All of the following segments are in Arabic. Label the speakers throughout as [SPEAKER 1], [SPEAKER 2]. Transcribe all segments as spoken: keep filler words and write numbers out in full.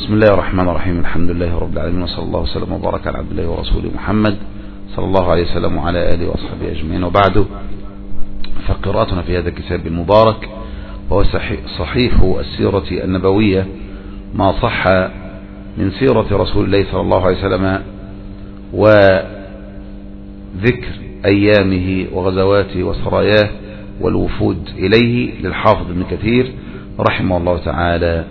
[SPEAKER 1] بسم الله الرحمن الرحيم. الحمد لله رب العالمين، وصلى الله وسلم وبارك على عبد الله ورسوله محمد صلى الله عليه وسلم وعلى آله وأصحابه أجمعين، وبعد، فقراءتنا في هذا الكتاب المبارك وهو صحيح السيرة النبوية، ما صح من سيرة رسول الله صلى الله عليه وسلم وذكر أيامه وغزواته وسراياه والوفود إليه للحافظ ابن كثير رحمه الله تعالى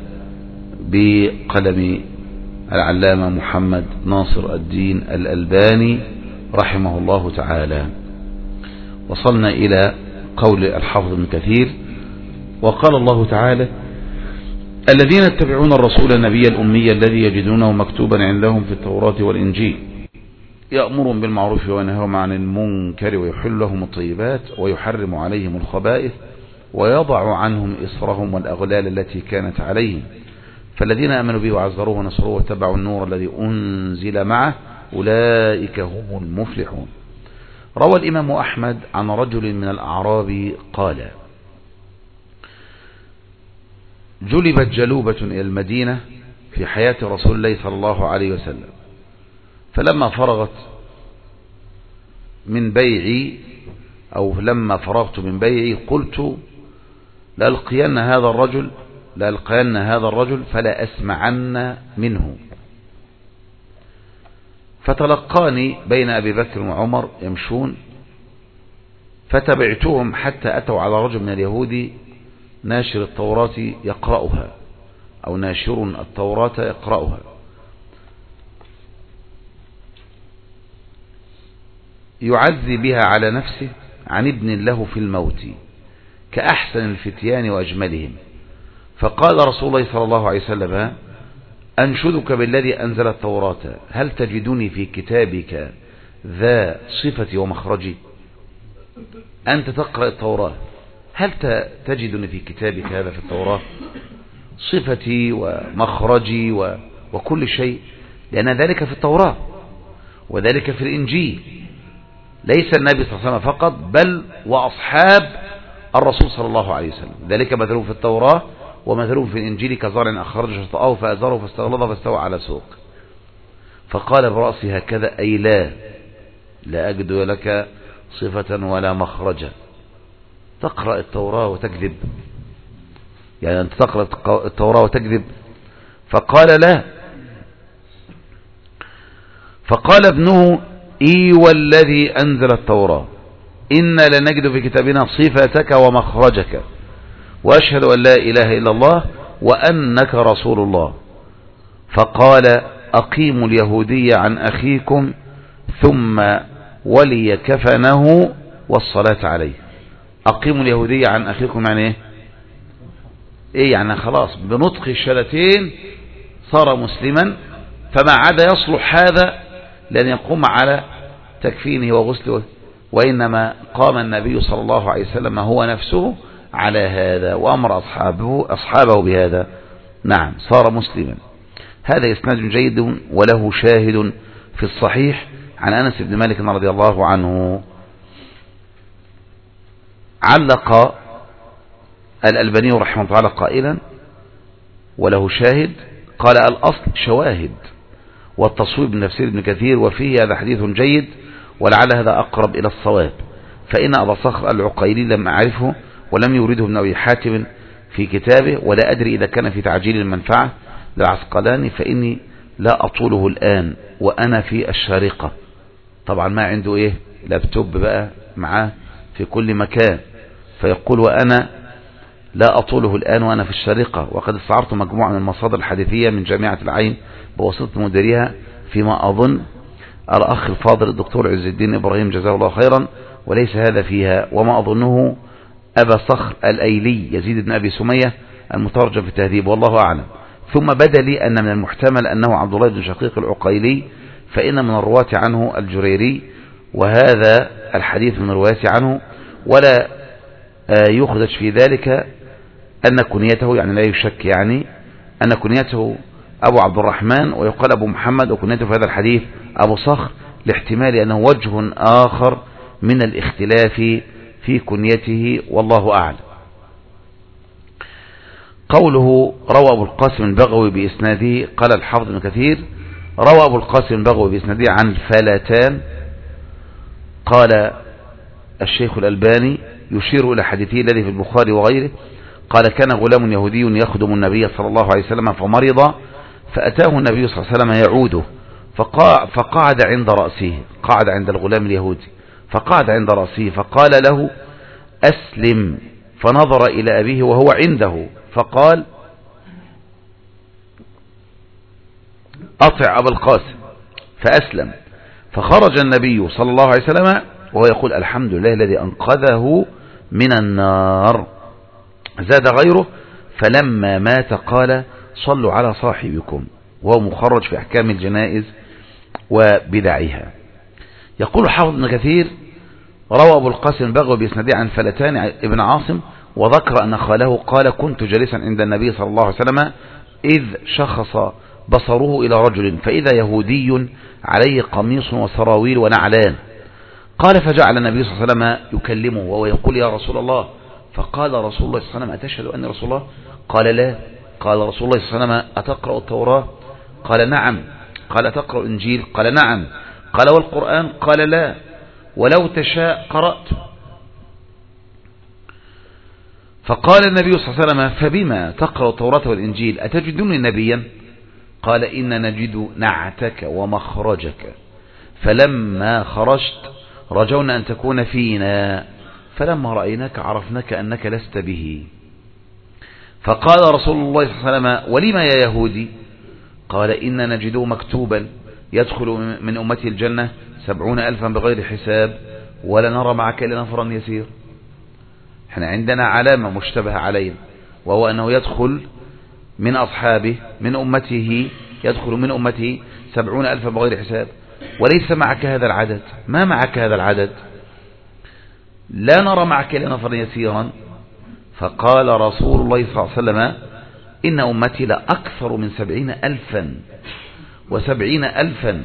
[SPEAKER 1] بقلم العلامة محمد ناصر الدين الألباني رحمه الله تعالى. وصلنا إلى قول الحافظ ابن كثير: وقال الله تعالى: الذين يتبعون الرسول النبي الأمي الذي يجدونه مكتوبا عندهم في التوراة والإنجيل يأمرهم بالمعروف وينهاهم عن المنكر ويحل لهم الطيبات ويحرم عليهم الخبائث ويضع عنهم إصرهم والأغلال التي كانت عليهم، فالذين آمنوا به وعزروه ونصروه واتبعوا النور الذي أنزل معه أولئك هم المفلحون. روى الإمام أحمد عن رجل من الأعراب قال: جلبت جلوبة إلى المدينة في حياة رسول الله صلى الله عليه وسلم، فلما فرغت من بيعي أو لما فرغت من بيعي قلت لألقين هذا الرجل لألقين هذا الرجل فلا أسمعن منه، فتلقاني بين أبي بكر وعمر يمشون، فتبعتهم حتى أتوا على رجل من اليهود ناشر التوراة يقرأها أو ناشر التوراة يقرأها، يعزي بها على نفسه عن ابن له في الموت كأحسن الفتيان وأجملهم، فقال رسول الله صلى الله عليه وسلم: أنشدك بالذي أنزل التوراة، هل تجدني في كتابك ذا صفتي ومخرجي؟ أنت تقرأ التوراة، هل تجدني في كتابك هذا في التوراة صفتي ومخرجي و... وكل شيء، لأن ذلك في التوراة وذلك في الإنجيل، ليس النبي صلى الله عليه وسلم فقط بل وأصحاب الرسول صلى الله عليه وسلم، ذلك مثلهم في التوراة ومثلهم في الإنجيل كزرع أخرج شطأه فأزره فاستغلظ فاستوى على سوق. فقال برأسي هكذا: أي لا لا أجد لك صفة ولا مخرجا، تقرأ التوراة وتكذب، يعني أنت تقرأ التوراة وتكذب؟ فقال: لا. فقال ابنه: إي والذي أنزل التوراة إنا لنجد في كتابنا صفتك ومخرجك، وأشهد أن لا إله إلا الله وأنك رسول الله. فقال: أقيموا اليهودي عن أخيكم ثم ولي كفنه والصلاة عليه. أقيموا اليهودي عن أخيكم يعني إيه؟ إيه يعني خلاص بنطق الشهادتين صار مسلما، فما عدا يصلح هذا لأن يقوم على تكفينه وغسله، وإنما قام النبي صلى الله عليه وسلم هو نفسه على هذا وأمر أصحابه, أصحابه بهذا. نعم، صار مسلما. هذا إسناد جيد وله شاهد في الصحيح عن أنس بن مالك رضي الله عنه. علق الألباني رحمه الله تعالى قائلا: وله شاهد، قال: الأصل شواهد، والتصويب من تفسير ابن كثير وفيه هذا حديث جيد ولعل هذا أقرب إلى الصواب، فإن أبا صخر العقيلي لم أعرفه ولم يورده ابن أبي حاتم في كتابه، ولا أدري إذا كان في تعجيل المنفعة للعسقلاني، فإني لا أطوله الآن وأنا في الشارقة. طبعا ما عنده إيه لابتوب بقى معاه في كل مكان، فيقول: وأنا لا أطوله الآن وأنا في الشارقة. وقد استعرت مجموعة من المصادر الحديثية من جامعة العين بواسطة مديرها، فيما أظن الأخ الفاضل الدكتور عز الدين إبراهيم جزاه الله خيرا، وليس هذا فيها، وما أظنه أبا صخر الأيلي يزيد بن أبي سمية المترجم في التهذيب، والله أعلم. ثم بدا لي أن من المحتمل أنه عبد الله بن شقيق العقيلي، فإن من الرواة عنه الجريري، وهذا الحديث من الرواة عنه، ولا يخرج في ذلك أن كنيته، يعني لا يشك يعني أن كنيته أبو عبد الرحمن ويقال أبو محمد، وكنيته في هذا الحديث أبو صخر، لاحتمال أنه وجه آخر من الاختلاف في كنيته، والله أعلم. قوله روى أبو القاسم البغوي بإسناده، قال الحافظ ابن كثير روى أبو القاسم البغوي بإسناده عن فلتان. قال الشيخ الألباني يشير إلى حديثه الذي في البخاري وغيره، قال كان غلام يهودي يخدم النبي صلى الله عليه وسلم فمرض، فأتاه النبي صلى الله عليه وسلم يعوده، فقعد عند رأسه، قعد عند الغلام اليهودي فقعد عند رأسه، فقال له أسلم، فنظر إلى أبيه وهو عنده فقال أطع أبا القاسم، فأسلم. فخرج النبي صلى الله عليه وسلم وهو يقول الحمد لله الذي أنقذه من النار. زاد غيره فلما مات قال صلوا على صاحبكم، وهو مخرج في أحكام الجنائز وبدعها. يقول حافظ ابن كثير روى أبو القاسم البغوي بإسناده عن فلتان ابن عاصم، وذكر أن خاله قال كنت جالسا عند النبي صلى الله عليه وسلم إذ شخص بصره إلى رجل فإذا يهودي عليه قميص وسراويل ونعلان، قال فجعل النبي صلى الله عليه وسلم يكلمه وهو يقول يا رسول الله، فقال رسول الله صلى الله عليه وسلم أتشهد أني رسول الله؟ قال لا. قال رسول الله صلى الله عليه وسلم أتقرأ التوراة؟ قال نعم. قال أتقرأ الإنجيل؟ قال نعم. قال والقرآن؟ قال لا، ولو تشاء قرأت. فقال النبي صلى الله عليه وسلم فبما تقرأ التوراة والإنجيل أتجدني نبيا؟ قال إن نجد نعتك ومخرجك، فلما خرجت رجونا أن تكون فينا، فلما رأيناك عرفناك أنك لست به. فقال رسول الله صلى الله عليه وسلم ولما يا يهودي؟ قال إن نجده مكتوبا يدخل من أمتي الجنة سبعون ألفا بغير حساب، ولا نرى معك إلا نفرا يسير. احنا عندنا علامة مشتبه علينا، وهو أنه يدخل من أصحابه من أمته، يدخل من أمته سبعون ألفا بغير حساب، وليس معك هذا العدد. ما معك هذا العدد؟ لا نرى معك إلا نفرا يسيرا. فقال رسول الله صلى الله عليه وسلم إن أمتي لأكثر من سبعين ألفا وسبعين ألفا،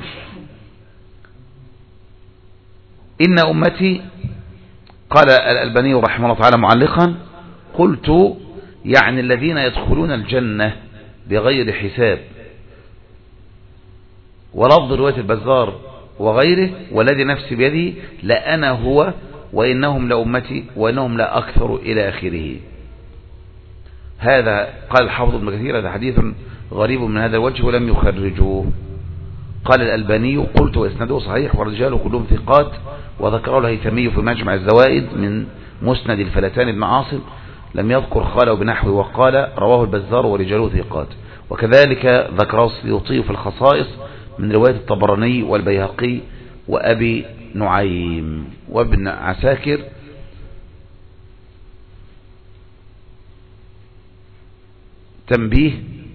[SPEAKER 1] إن أمتي. قال الألباني رحمه الله تعالى معلقا قلت يعني الذين يدخلون الجنة بغير حساب، ولفظ رواية البزار وغيره والذي نفسي بيده لأنا هو وإنهم لأمتي وإنهم لا أكثر إلى آخره. هذا قال الحافظ ابن كثير هذا حديث غريب من هذا الوجه ولم يخرجوه. قال الألباني قلت وإسناده صحيح ورجاله كلهم ثقات، وذكره الهيثمي في مجمع الزوائد من مسند الفلتان بن عاصم، لم يذكر خاله بنحوه، وقال رواه البزار ورجاله ثقات. وكذلك ذكره السيوطي في الخصائص من رواية الطبراني والبيهقي وأبي نعيم وابن عساكر. تنبيه،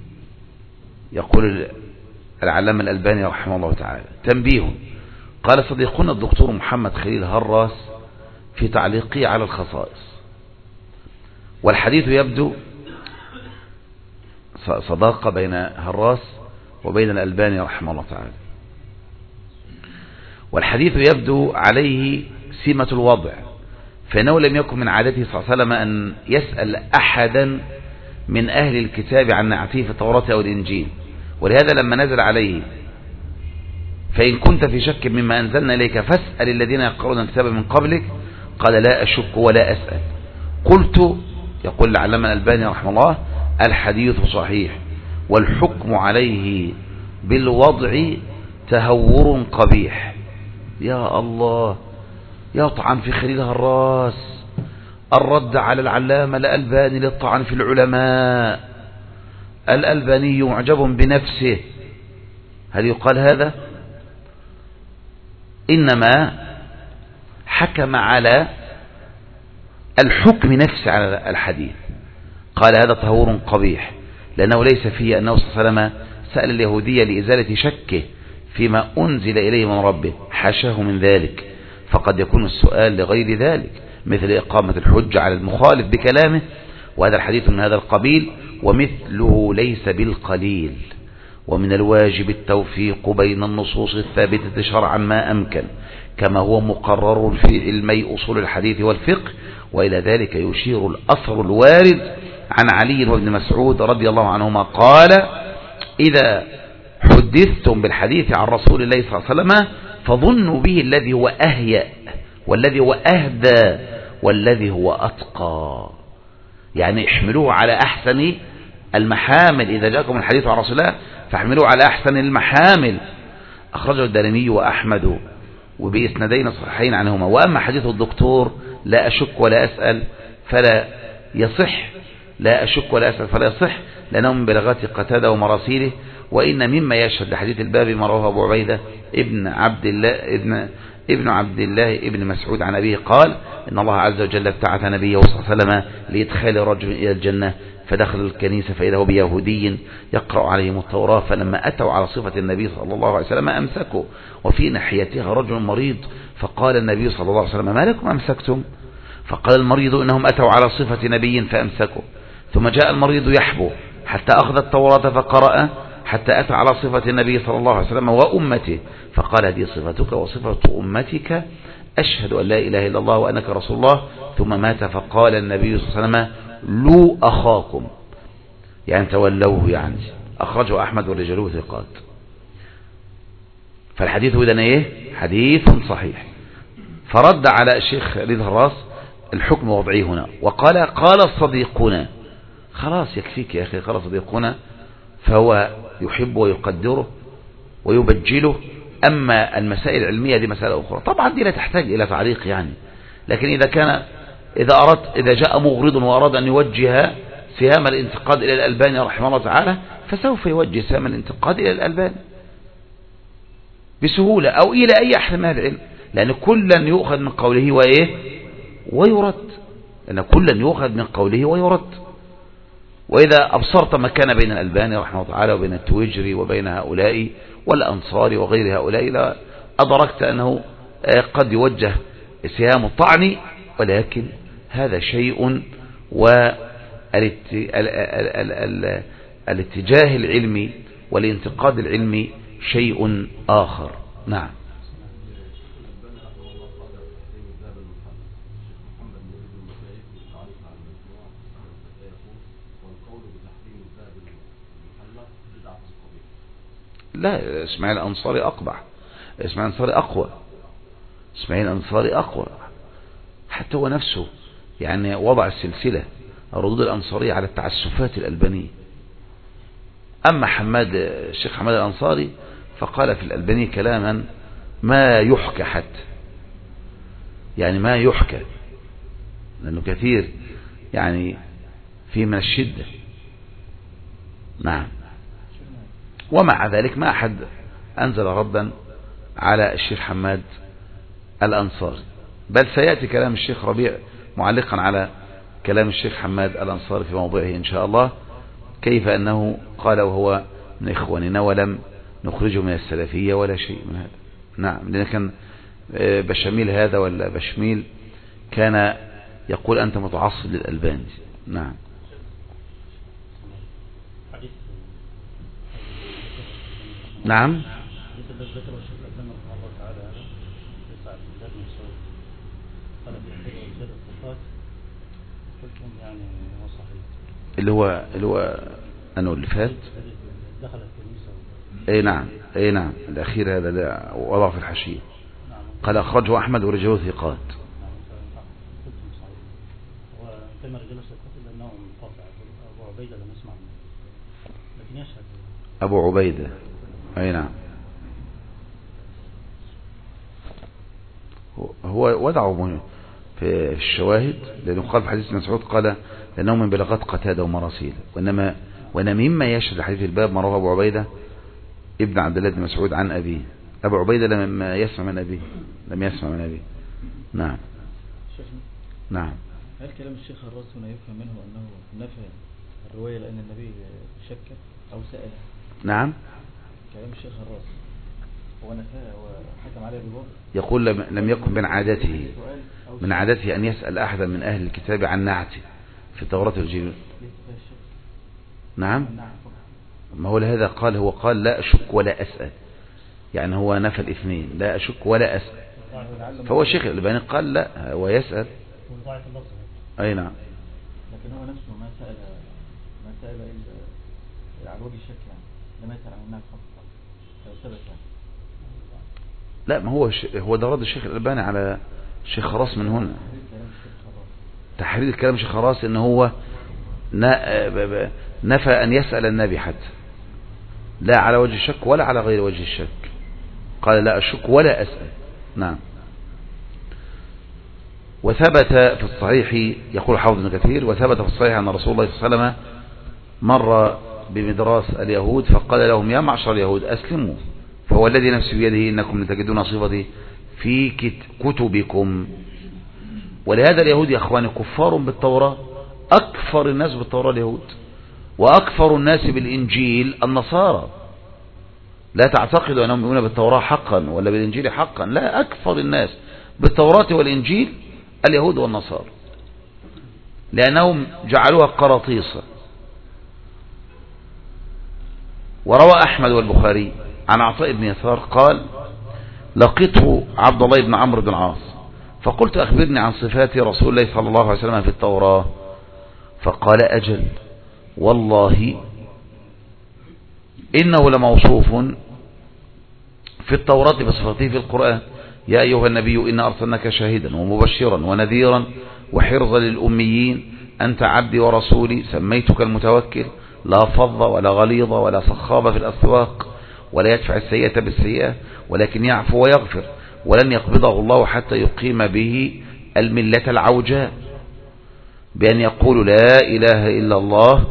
[SPEAKER 1] يقول العلامة الألباني رحمه الله تعالى تنبيه، قال صديقنا الدكتور محمد خليل هراس في تعليقه على الخصائص، والحديث يبدو صداقة بين هراس وبين الألباني رحمه الله تعالى، والحديث يبدو عليه سمة الوضع، فإنه لم يكن من عادته صلى الله عليه وسلم أن يسأل أحدا من أهل الكتاب عن نعته في التوراة أو الإنجيل، ولهذا لما نزل عليه فإن كنت في شك مما أنزلنا إليك فاسأل الذين يقرؤون الكتاب من قبلك، قال لا أشك ولا أسأل. قلت، يقول العلامة الألباني رحمه الله الحديث صحيح، والحكم عليه بالوضع تهور قبيح. يا الله، يطعن في خليل هراس الرد على العلامة الألباني للطعن في العلماء. الألباني معجب بنفسه، هل يقال هذا؟ إنما حكم على الحكم نفسه على الحديث، قال هذا تهور قبيح، لأنه ليس فيه أنه صلى الله عليه وسلم سأل اليهودية لإزالة شكه فيما أنزل إليه من ربه، حاشاه من ذلك، فقد يكون السؤال لغير ذلك مثل إقامة الحجة على المخالف بكلامه، وهذا الحديث من هذا القبيل، ومثله ليس بالقليل. ومن الواجب التوفيق بين النصوص الثابتة شرعا ما أمكن، كما هو مقرر في علمي أصول الحديث والفقه، وإلى ذلك يشير الأثر الوارد عن علي وابن مسعود رضي الله عنهما قال إذا حدثتم بالحديث عن رسول الله صلى الله عليه وسلم فظنوا به الذي هو أهيأ والذي هو أهدى والذي هو أتقى، يعني احملوه على أحسن المحامل. إذا جاءكم الحديث عن رسول الله فاحملوه على أحسن المحامل. أخرجه الدارمي وأحمد وبإسنادين صحيحين عنهما. وأما حديث الدكتور لا أشك ولا أسأل فلا يصح، لا أشك ولا أسأل فلا يصح، لأنه من بلاغات قتادة ومراسيله. وإن مما يشهد لحديث الباب ما رواه أبو عبيدة ابن عبد الله ابن ابن عبد الله ابن مسعود عن أبيه قال إن الله عز وجل ابتعث نبيه صلى الله عليه وسلم لإدخال رجل إلى الجنة فدخل الكنيسة فإذا هو بيهودي يقرأ عليهم التوراة، فلما أتوا على صفة النبي صلى الله عليه وسلم أمسكوا وفي ناحيتها رجل مريض، فقال النبي صلى الله عليه وسلم ما لكم أمسكتم؟ فقال المريض إنهم أتوا على صفة نبي فأمسكوا. ثم جاء المريض يحبو حتى أخذ التوراة فقرأ حتى أتى على صفة النبي صلى الله عليه وسلم وأمته، فقال هذه صفتك وصفة أمتك، أشهد أن لا إله إلا الله وأنك رسول الله. ثم مات. فقال النبي صلى الله عليه وسلم لو أخاكم، يعني تولوه، يعني أخرجه أحمد ورجاله ثقات. فالحديث إذن إيه؟ حديث صحيح. فرد على الشيخ رضا الراس الحكم وضعيه هنا وقال قال صديقنا، خلاص يكفيك يا أخي، قال صديقنا، فهو يحب ويقدره ويبجله. أما المسائل العلمية دي مسألة أخرى، طبعا دي لا تحتاج إلى تعليق يعني. لكن إذا كان إذا أردت إذا جاء مغرض وأراد أن يوجه سهام الانتقاد إلى الألباني رحمه الله تعالى فسوف يوجه سهام الانتقاد إلى الألباني بسهولة أو إلى أي أحد من العلم، لأن كلا يؤخذ من قوله وإيه ويرد، لأن كلا يؤخذ من قوله ويرد. وإذا أبصرت ما كان بين الألباني رحمه الله تعالى وبين التويجري وبين هؤلاء والأنصاري وغير هؤلاء لا أدركت أنه قد يوجه سهام الطعن، ولكن هذا شيء، والاتجاه العلمي والانتقاد العلمي شيء آخر. نعم. لا، اسماعيل الأنصاري أقبح، اسماعيل الأنصاري أقوى، اسماعيل الأنصاري أقوى، حتى هو نفسه يعني وضع السلسلة الردود الأنصارية على التعسفات الألبانية. أما حماد الشيخ حماد الأنصاري فقال في الألباني كلاما ما يحكى حتى، يعني ما يحكى، لأنه كثير يعني فيه من الشدة. نعم. ومع ذلك ما أحد أنزل ردا على الشيخ حماد الأنصاري، بل سيأتي كلام الشيخ ربيع معلقا على كلام الشيخ حماد الأنصاري في موضوعه إن شاء الله، كيف أنه قال وهو من إخواننا ولم نخرجه من السلفية ولا شيء من هذا. نعم. لأن كان بشميل هذا ولا بشميل كان يقول أنت متعصب للألباني. نعم. نعم. اللي هو اللي هو أنه اللي فات. اي نعم، اي نعم، الأخير هذا لا وضع في الحاشية. قال أخرجه أحمد ورجاله ثقات. أبو عبيدة، أي نعم، هو وضعه في الشواهد، لأنه قال في حديث مسعود قال لأنه من بلاغات قتادة ومراسيل. وإنما وإن مما يشهد حديث الباب ما رواه أبو عبيدة ابن عبد الله بن مسعود عن أبيه. أبو عبيدة لم يسمع من أبيه، لم يسمع من أبيه. نعم. نعم.
[SPEAKER 2] هل كلام الشيخ الراس هنا يفهم منه أنه نفى الرواية لأن النبي شك أو سأل؟
[SPEAKER 1] نعم.
[SPEAKER 2] كلام الشيخ الراس هو نفاه وحكم عليه بالباطل؟
[SPEAKER 1] يقول لم يكن من عادته من عادته أن يسأل أحدا من أهل الكتاب عن نعته في التوراة والإنجيل. نعم. ما هو لهذا قال هو قال لا أشك ولا أسأل، يعني هو نفى الاثنين، لا أشك ولا أسأل. فهو شيخ الألباني قال لا هو يسأل. أي نعم.
[SPEAKER 2] لكن هو نفسه ما سأل ما سأل إلا على وجه الشك يعني، لم يسأل عن الناس خاصة لو ثبت يعني.
[SPEAKER 1] لا، ما هو ش... هو ده رد الشيخ الألباني على الشيخ خراس من هنا. تحرير الكلام الشيخ خراس ان هو نفى أن يسأل النبي حتى، لا على وجه الشك ولا على غير وجه الشك، قال لا أشك ولا أسأل. نعم. وثبت في الصحيح، يقول حافظ ابن كثير، وثبت في الصحيح أن رسول الله صلى الله عليه وسلم مر بمدراس اليهود فقال لهم يا معشر اليهود أسلموا، فهو الذي نفسي بيده إنكم لتجدون صفتي في كتبكم. ولهذا اليهود يا أخواني كفار بالتوراة، أكفر الناس بالتوراة اليهود، وأكفر الناس بالإنجيل النصارى. لا تعتقدوا أنهم يؤمنون بالتوراة حقا ولا بالإنجيل حقا، لا، أكفر الناس بالتوراة والإنجيل اليهود والنصارى، لأنهم جعلوها قراطيس. وروى أحمد والبخاري عن عطاء بن يسار قال لقيته عبد الله بن عمرو بن العاص فقلت أخبرني عن صفات رسول الله صلى الله عليه وسلم في التوراة، فقال أجل والله إنه لموصوف في التوراة بصفته في القرآن، يا أيها النبي إنا أرسلناك شاهدا ومبشرا ونذيرا وحرزا للأميين أنت عبدي ورسولي سميتك المتوكل، لا فظ ولا غليظ ولا صخاب في الأسواق ولا يدفع السيئة بالسيئة ولكن يعفو ويغفر، ولن يقبضه الله حتى يقيم به الملة العوجاء بأن يقول لا إله إلا الله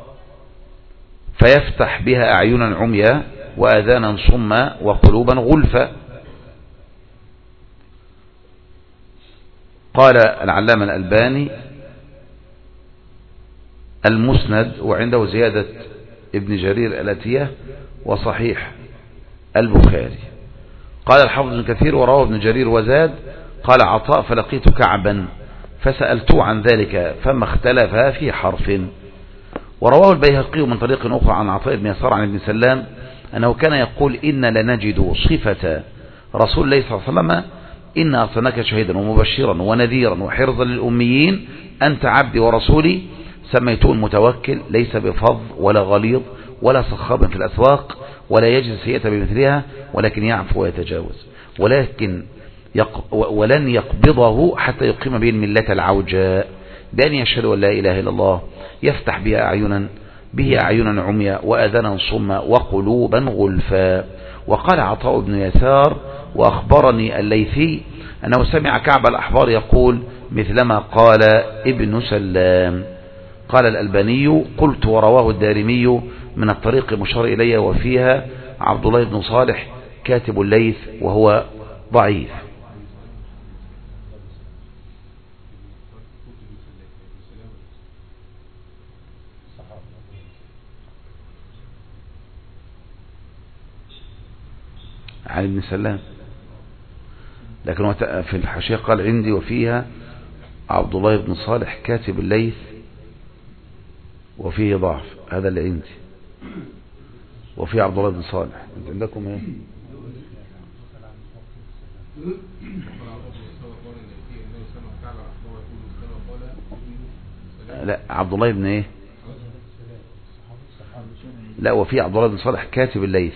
[SPEAKER 1] فيفتح بها أعينا عميا وآذانا صما وقلوبا غلفا. قال العلامة الألباني المسند وعنده زيادة ابن جرير الأتية وصحيح البخاري. قال الحافظ ابن كثير وروى ابن جرير وزاد قال عطاء فلقيت كعبا فسألته عن ذلك فما اختلفا في حرف. ورواه البيهقي من طريق أخرى عن عطاء بن يسار عن ابن سلام أنه كان يقول إن لنجد صفة رسول الله صلى الله عليه وسلم إن أرسلناك شهيدا ومبشرا ونذيرا وحرزا للأميين أنت عبدي ورسولي سميته المتوكل ليس بفظ ولا غليظ ولا صخاب في الأسواق ولا يجزي السيئة بمثلها ولكن يعفو ويتجاوز، ولكن يق ولن يقبضه حتى يقيم به الملة العوجاء بأن يشهد أن لا إله إلا الله يفتح بها أعينا به أعينا عميا وآذانا صما وقلوبا غلفا. وقال عطاء بن يسار وأخبرني الليثي أنه سمع كعب الأحبار يقول مثلما قال ابن سلام. قال الألباني قلت ورواه الدارمي من الطريق مشار إليه وفيها عبد الله بن صالح كاتب الليث وهو ضعيف. عن ابن سلام، لكن في الحاشية قال عندي وفيها عبد الله بن صالح كاتب الليث وفيه ضعف، هذا اللي عندي، وفيه عبد الله بن صالح. انت عندكم ايه؟ لا عبد الله بن ايه؟ لا وفيه عبد الله بن صالح كاتب الليث.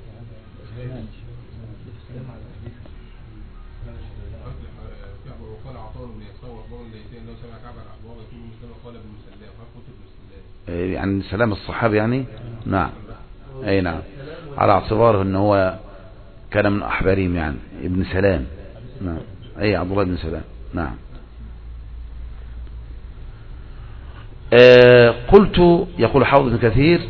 [SPEAKER 1] يعني سلام الصحابي يعني. نعم اي نعم، على اعتباره ان هو كان من احبارهم يعني ابن سلام. نعم اي عبد الله بن سلام. نعم. آه قلت يقول حافظ ابن كثير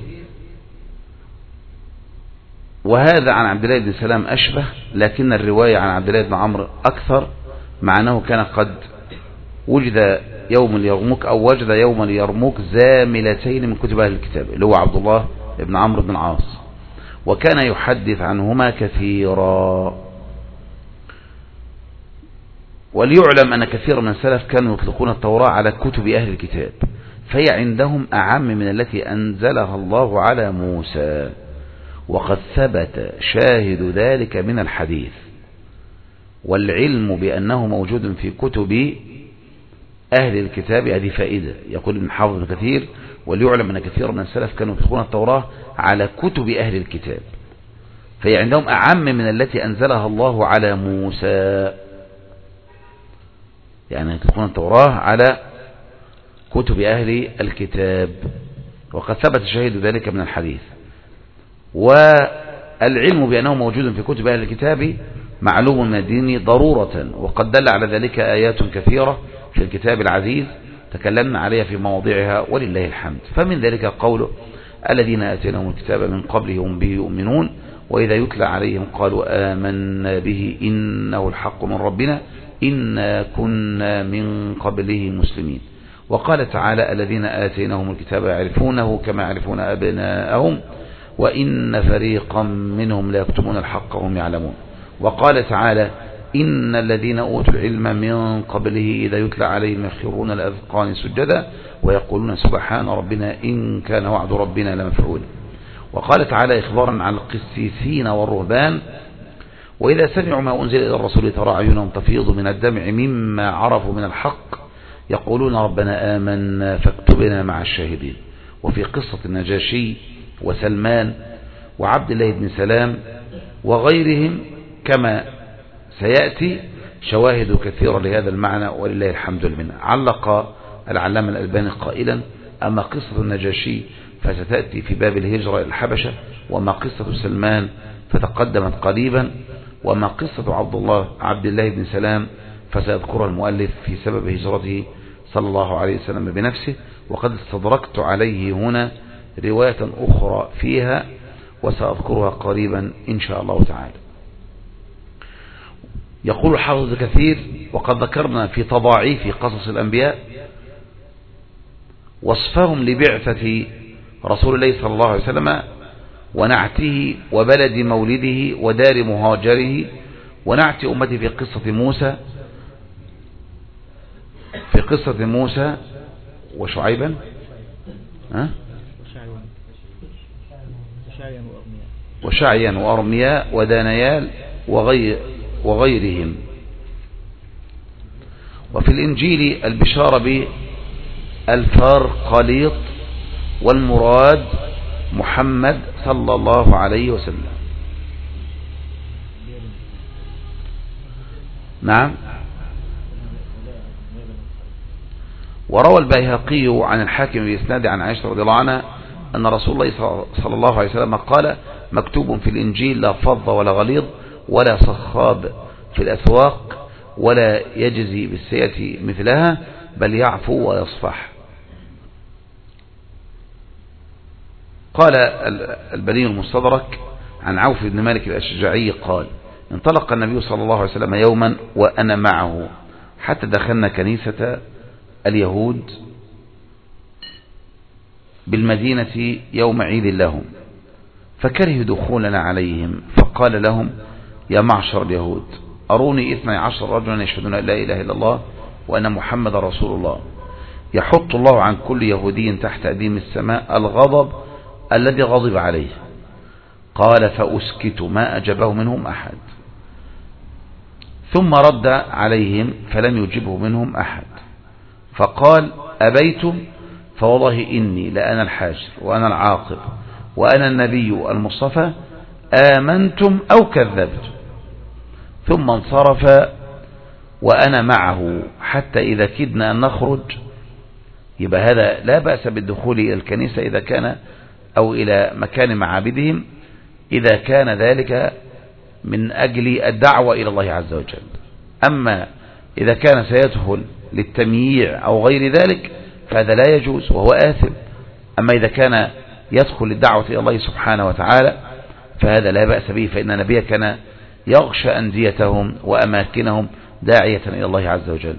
[SPEAKER 1] وهذا عن عبد الله بن سلام أشبه، لكن الرواية عن عبد الله بن عمرو أكثر، مع أنه كان قد وجد يوم اليرموك أو وجد يوم اليرموك زاملتين من كتب أهل الكتاب اللي هو عبد الله بن عمرو بن العاص، وكان يحدث عنهما كثيرا. وليعلم أن كثير من السلف كانوا يطلقون التوراة على كتب أهل الكتاب، فهي عندهم أعم من التي أنزلها الله على موسى، وقد ثبت شاهد ذلك من الحديث، والعلم بأنه موجود في كتب أهل الكتاب. هذه فائدة. يقول ابن حافظ بن كثير: وليعلم أن كثير من السلف كانوا يطلقون التوراة على كتب أهل الكتاب، فهي عندهم أعم من التي أنزلها الله على موسى. يعني يطلقون التوراة على كتب أهل الكتاب، وقد ثبت شاهد ذلك من الحديث. والعلم بأنه موجود في كتب أهل الكتاب معلوم من الدين ضرورة، وقد دل على ذلك آيات كثيرة في الكتاب العزيز تكلمنا عليها في مواضعها ولله الحمد. فمن ذلك قوله: الذين آتيناهم الكتاب من قبله هم به يؤمنون وإذا يتلى عليهم قالوا آمنا به إنه الحق من ربنا إنا كنا من قبله مسلمين. وقال تعالى: الذين آتيناهم الكتاب يعرفونه كما يعرفون أبناءهم وإن فريقا منهم لا يكتمون الحق وهم يعلمون. وقال تعالى: إن الذين أوتوا العلم من قبله إذا يتلى عليهم يخرون الأذقان سجدا ويقولون سبحان ربنا إن كان وعد ربنا لمفعول. وقال تعالى إخبارا عن القسيسين والرهبان: وإذا سمعوا ما أنزل إلى الرسول ترى أعينهم تفيض من الدمع مما عرفوا من الحق يقولون ربنا آمنا فاكتبنا مع الشاهدين. وفي قصة النجاشي وسلمان وعبد الله بن سلام وغيرهم كما سيأتي شواهد كثيرة لهذا المعنى ولله الحمد لله. علق العلامة الألباني قائلا: أما قصة النجاشي فستأتي في باب الهجرة إلى الحبشة، وما قصة سلمان فتقدمت قريبا، وما قصة عبد الله عبد الله بن سلام فسيذكرها المؤلف في سبب هجرته صلى الله عليه وسلم بنفسه. وقد استدركت عليه هنا رواية أخرى فيها وسأذكرها قريبا إن شاء الله تعالى. يقول الحافظ كثير: وقد ذكرنا في تضاعيف قصص الأنبياء وصفهم لبعثة رسول الله صلى الله عليه وسلم ونعته وبلد مولده ودار مهاجره ونعت أمته في قصة موسى في قصة موسى وشعيبا ها؟ وشعيا وأرمياء ودانيال وغير وغيرهم. وفي الإنجيل البشارة بالفارقليط والمراد محمد صلى الله عليه وسلم. نعم. وروى البيهقي عن الحاكم بإسناد عن عائشة رضي الله عنها أن رسول الله صلى الله عليه وسلم قال: مكتوب في الإنجيل لا فض ولا غليظ ولا صخاب في الأسواق ولا يجزي بالسيئة مثلها بل يعفو ويصفح. قال البني المستدرك عن عوف بن مالك الأشجعي قال: انطلق النبي صلى الله عليه وسلم يوما وأنا معه حتى دخلنا كنيسة اليهود بالمدينة يوم عيد لهم، فكره دخولنا عليهم، فقال لهم: يا معشر اليهود، أروني اثني عشر رجلا يشهدون لا إله إلا الله وأن محمد رسول الله، يحط الله عن كل يهودي تحت أديم السماء الغضب الذي غضب عليه. قال: فأسكت، ما أجابه منهم أحد. ثم رد عليهم فلم يجبه منهم أحد، فقال: أبيتم؟ فوالله إني لأنا الحاشر وأنا العاقب وأنا النبي المصطفى، آمنتم أو كذبتم. ثم انصرف وأنا معه حتى إذا كدنا أن نخرج. يبقى هذا لا بأس بالدخول إلى الكنيسة إذا كان أو إلى مكان معابدهم إذا كان ذلك من أجل الدعوة إلى الله عز وجل. أما إذا كان سيدخل للتمييع أو غير ذلك فهذا لا يجوز وهو آثم. أما إذا كان يدخل للدعوة إلى الله سبحانه وتعالى فهذا لا بأس به، فإن النبي كان يغشى أنديتهم وأماكنهم داعية إلى الله عز وجل.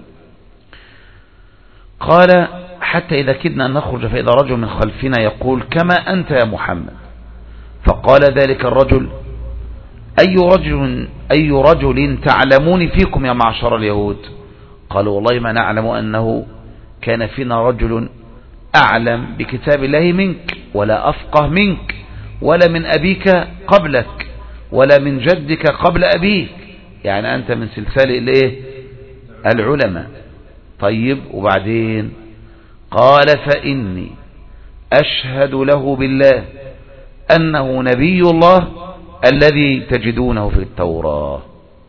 [SPEAKER 1] قال: حتى إذا كدنا أن نخرج فإذا رجل من خلفنا يقول: كما أنت يا محمد. فقال ذلك الرجل: أي رجل, أي رجل تعلمون فيكم يا معشر اليهود؟ قالوا: والله ما نعلم أنه كان فينا رجل أعلم بكتاب الله منك ولا أفقه منك ولا من أبيك قبلك ولا من جدك قبل أبيك. يعني أنت من سلسلة الإيه؟ العلماء. طيب وبعدين قال فإني أشهد له بالله أنه نبي الله الذي تجدونه في التوراة.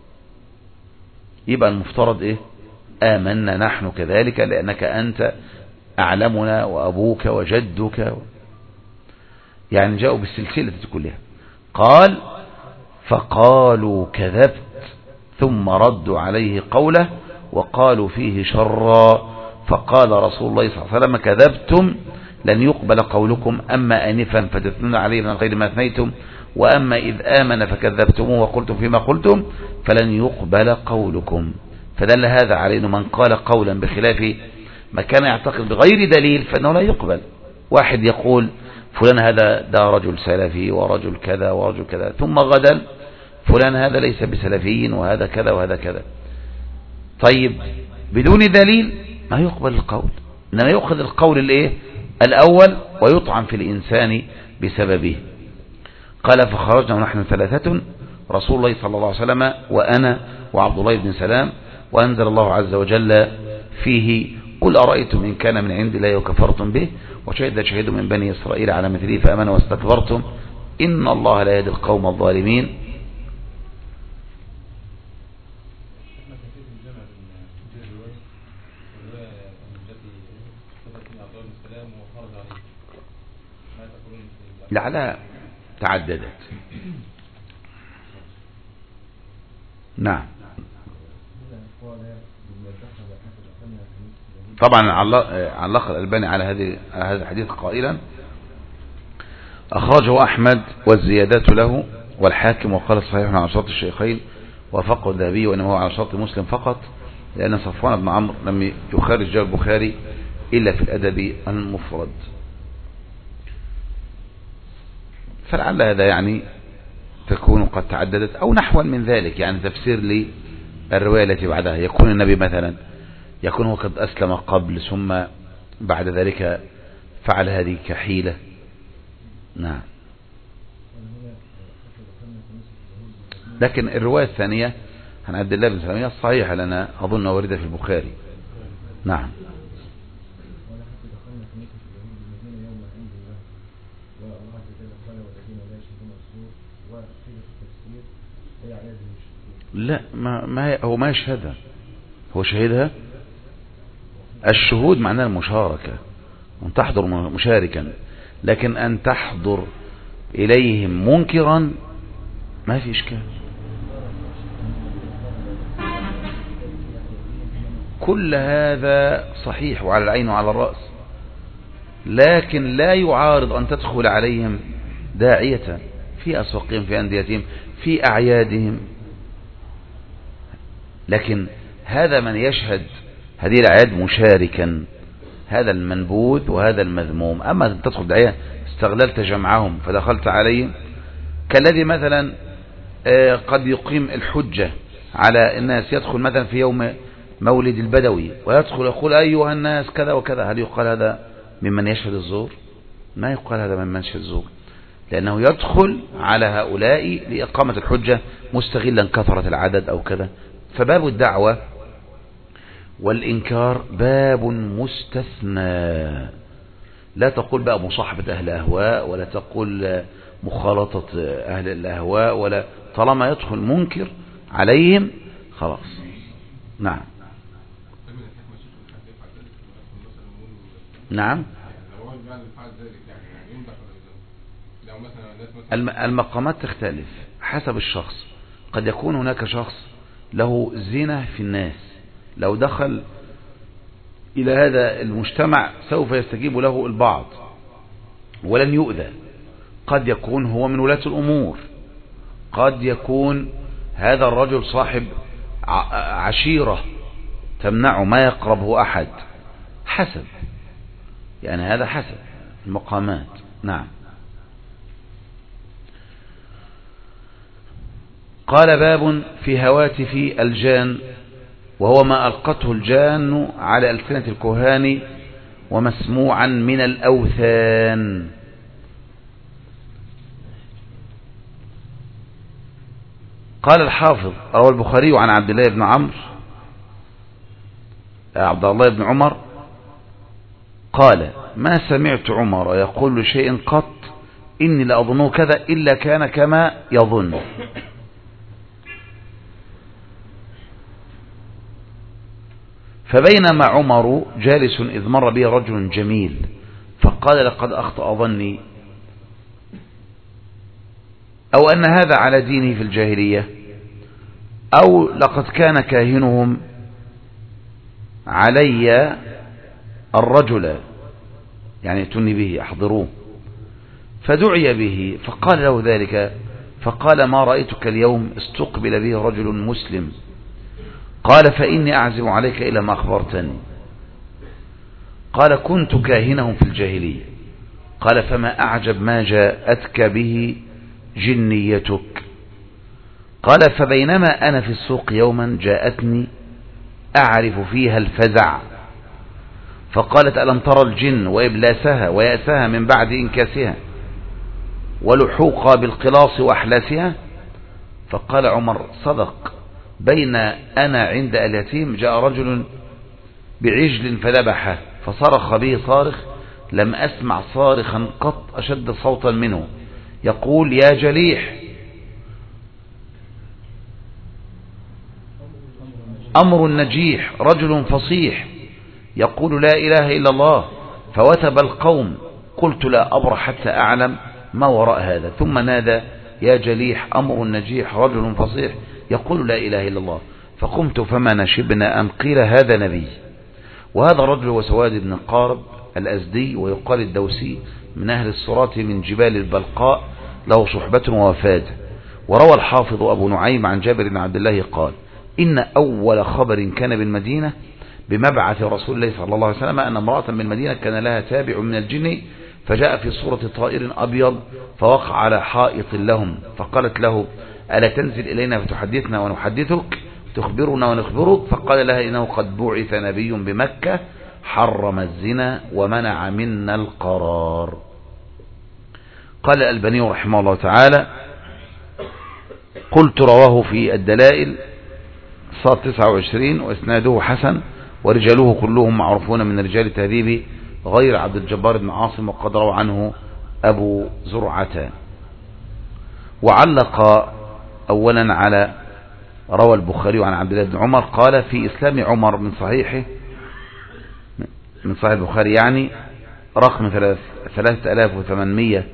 [SPEAKER 1] يبقى المفترض إيه؟ آمنا نحن كذلك لأنك أنت أعلمنا وأبوك وجدك، يعني جاءوا بالسلسلة كلها. قال فقالوا كذبت، ثم ردوا عليه قوله وقالوا فيه شرا، فقال رسول الله صلى الله عليه وسلم كذبتم لن يقبل قولكم، أما آنفا فتثنون عليه من غير ما أثنيتم، وأما إذ آمن فكذبتموه وقلتم فيما قلتم فلن يقبل قولكم. فدل هذا على أنه من قال قولا بخلاف ما كان يعتقد بغير دليل فإنه لا يقبل. واحد يقول فلان هذا ده رجل سلفي ورجل كذا ورجل كذا، ثم غدا فلان هذا ليس بسلفي وهذا كذا وهذا كذا، طيب بدون دليل ما يقبل القول، إنما يأخذ القول الايه الأول ويطعن في الإنسان بسببه. قال فخرجنا ونحن ثلاثة، رسول الله صلى الله عليه وسلم وأنا وعبد الله بن سلام، وأنزل الله عز وجل فيه قل أرأيتم إن كان من عند الله وكفرتم به وشهد شهيد من بني إسرائيل على مثله فأمنوا واستكبرتم إن الله لا يهدي القوم الظالمين. لعلها تعددت. نعم طبعا علق الألباني على هذه هذا الحديث قائلا أخرجه أحمد والزيادات له والحاكم وقال صحيح على شرط الشيخين وفقه الذهبي وإنما هو على شرط مسلم فقط، لأن صفوان بن عمرو لم يخرج جاء البخاري إلا في الأدب المفرد. فلعل هذا يعني تكون قد تعددت أو نحو من ذلك، يعني تفسير للرواية التي بعدها، يكون النبي مثلا يكون هو قد أسلم قبل ثم بعد ذلك فعل هذه كحيلة. نعم لكن الرواية الثانية عن عبد الله بن سلام الصحيحة لنا أظن واردة في البخاري. نعم لا ما, ما هو ما يشهدها، هو شهدها. الشهود معناه المشاركة، أن تحضر مشاركا، لكن أن تحضر إليهم منكرا ما في إشكال. كل هذا صحيح وعلى العين وعلى الرأس، لكن لا يعارض أن تدخل عليهم داعية في أسواقهم في أنديتهم في أعيادهم، لكن هذا من يشهد هذه الأعياد مشاركا، هذا المنبوذ وهذا المذموم. أما تدخل داعية استغللت جمعهم فدخلت عليهم، كالذي مثلا قد يقيم الحجة على الناس، يدخل مثلا في يوم مولد البدوي ويدخل يقول أيها الناس كذا وكذا، هل يقال هذا ممن يشهد الزور؟ ما يقال هذا ممن يشهد الزور، لأنه يدخل على هؤلاء لإقامة الحجة مستغلا كثرة العدد أو كذا. فباب الدعوة والإنكار باب مستثنى، لا تقول بقى مصاحبة أهل الأهواء ولا تقول مخالطة أهل الأهواء، ولا طالما يدخل منكر عليهم خلاص. نعم نعم المقامات تختلف حسب الشخص. قد يكون هناك شخص له زنا في الناس، لو دخل إلى هذا المجتمع سوف يستجيب له البعض ولن يؤذى. قد يكون هو من ولاة الأمور، قد يكون هذا الرجل صاحب عشيرة تمنعه ما يقربه أحد، حسب يعني هذا حسب المقامات. نعم قال باب في هواتف الجان، وهو ما ألقته الجان على ألسنة الكهان ومسموعا من الأوثان. قال الحافظ روى البخاري عن عبد الله بن عمرو عبد الله بن عمر قال ما سمعت عمر يقول لشيء قط إني لأظنه كذا إلا كان كما يظن. فبينما عمر جالس إذ مر به رجل جميل فقال لقد أخطأ ظني أو أن هذا على دينه في الجاهلية أو لقد كان كاهنهم علي الرجل يعني اتوني به أحضروه. فدعي به فقال له ذلك فقال ما رأيتك اليوم استقبل به رجل مسلم. قال فإني أعزم عليك إلى ما أخبرتني. قال كنت كاهنهم في الجاهلية. قال فما أعجب ما جاءتك به جنيتك. قال فبينما أنا في السوق يوما جاءتني أعرف فيها الفزع فقالت ألم ترى الجن وإبلاسها ويأسها من بعد إنكاسها ولحوقها بالقلاص وأحلاسها. فقال عمر صدق بين أنا عند اليتيم جاء رجل بعجل فذبحه فصرخ به صارخ لم أسمع صارخا قط أشد صوتا منه يقول يا جليح أمر النجيح رجل فصيح يقول لا إله إلا الله فوثب القوم. قلت لا أبرح حتى أعلم ما وراء هذا ثم نادى يا جليح أمر النجيح رجل فصيح يقول لا إله إلا الله. فقمت فما نشبنا أن قيل هذا نبي. وهذا الرجل هو سواد بن قارب الأزدي ويقال الدوسي من أهل الصراط من جبال البلقاء له صحبة ووفاد. وروى الحافظ أبو نعيم عن جابر بن عبد الله قال إن أول خبر كان بالمدينة بمبعث رسول الله صلى الله عليه وسلم أن امرأة من المدينة كان لها تابع من الجن فجاء في صورة طائر أبيض فوقع على حائط لهم فقالت له ألا تنزل إلينا فتحدثنا ونحدثك تخبرنا ونخبرك. فقال لها إنه قد بعث نبي بمكة حرم الزنا ومنع منا القرار. قال الألباني رحمه الله تعالى قلت رواه في الدلائل صاد تسعة وعشرين وإسناده حسن ورجاله كلهم معروفون من رجال التهذيب غير عبد الجبار بن عاصم وقد روى عنه أبو زرعة. وعلق أولا على روى البخاري عن عبد الله بن عمر قال في إسلام عمر من صحيحه من صحيح البخاري يعني رقم ثلاثة آلاف وثمانمائة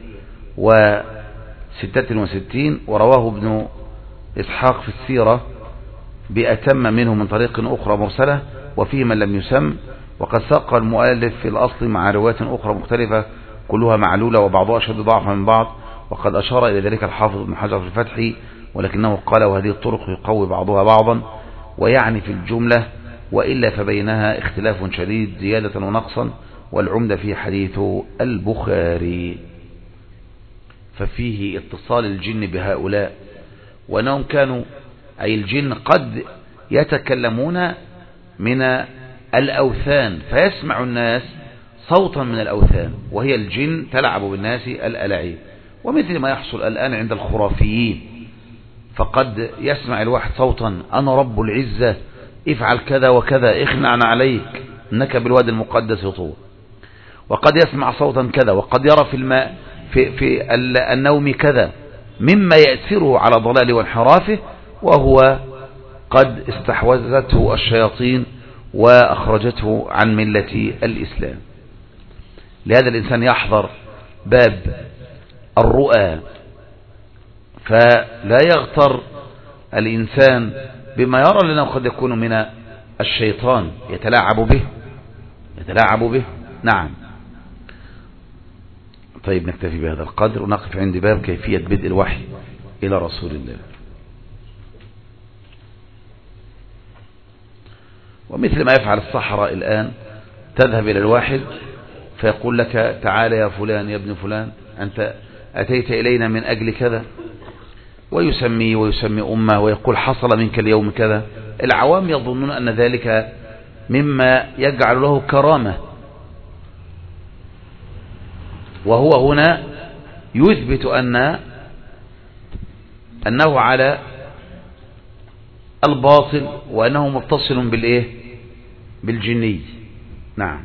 [SPEAKER 1] وستة وستين ورواه ابن إسحاق في السيرة بأتم منه من طريق أخرى مرسلة وفيه من لم يسم. وقد ساق المؤلف في الأصل مع روايات أخرى مختلفة كلها معلولة وبعضها أشد ضعفا من بعض وقد أشار إلى ذلك الحافظ ابن حجر في الفتح ولكنه قال وهذه الطرق يقوي بعضها بعضا ويعني في الجملة وإلا فبينها اختلاف شديد زيادة ونقصا والعمدة في حديث البخاري. ففيه اتصال الجن بهؤلاء وأنهم كانوا أي الجن قد يتكلمون من الأوثان فيسمع الناس صوتا من الأوثان وهي الجن تلعب بالناس الألعاب ومثل ما يحصل الآن عند الخرافيين فقد يسمع الواحد صوتا أنا رب العزة افعل كذا وكذا اخنعنا عليك انك بالوادي المقدس طول. وقد يسمع صوتا كذا وقد يرى في الماء في, في النوم كذا مما يأثره على ضلاله وانحرافه وهو قد استحوذته الشياطين وأخرجته عن ملة الإسلام. لهذا الإنسان يحذر باب الرؤى فلا يغتر الإنسان بما يرى لأنه قد يكون من الشيطان يتلاعب به يتلاعب به نعم. طيب نكتفي بهذا القدر ونقف عند باب كيفية بدء الوحي إلى رسول الله. ومثل ما يفعل الصحراء الآن تذهب إلى الواحد فيقول لك تعال يا فلان يا ابن فلان أنت أتيت إلينا من أجل كذا ويسمي ويسمي أمه ويقول حصل منك اليوم كذا. العوام يظنون أن ذلك مما يجعل له كرامة وهو هنا يثبت أن أنه على الباطل وأنه متصل بالإيه بالجني. نعم.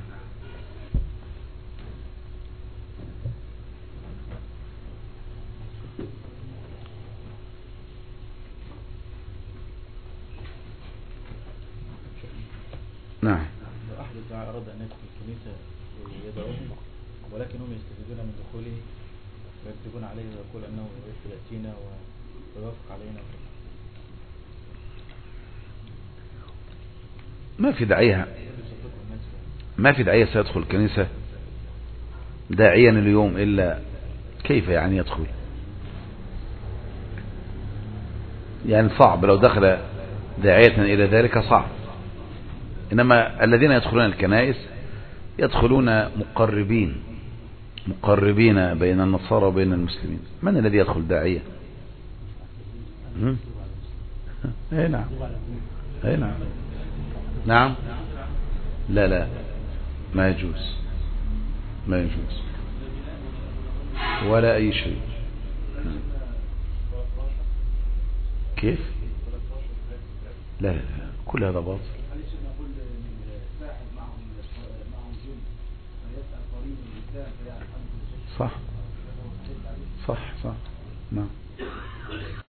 [SPEAKER 1] نعم.
[SPEAKER 2] لو أحد الدعاء أراد أن يدخل الكنيسة يدعوهم ولكنهم يستفيدون من دخوله ويكذبون عليه ويقول أنه يأتينا ويوافق علينا.
[SPEAKER 1] ما في داعيها، ما في داعية سيدخل الكنيسة داعيا اليوم إلا كيف يعني يدخل؟ يعني صعب لو دخل داعية إلى ذلك صعب. إنما الذين يدخلون الكنائس يدخلون مقربين مقربين بين النصارى وبين المسلمين. من الذي يدخل داعية؟ اي نعم، اي نعم، نعم. لا لا ما يجوز، ما يجوز ولا أي شيء. كيف؟ لا لا كل هذا باطل. صح صح صح. نعم.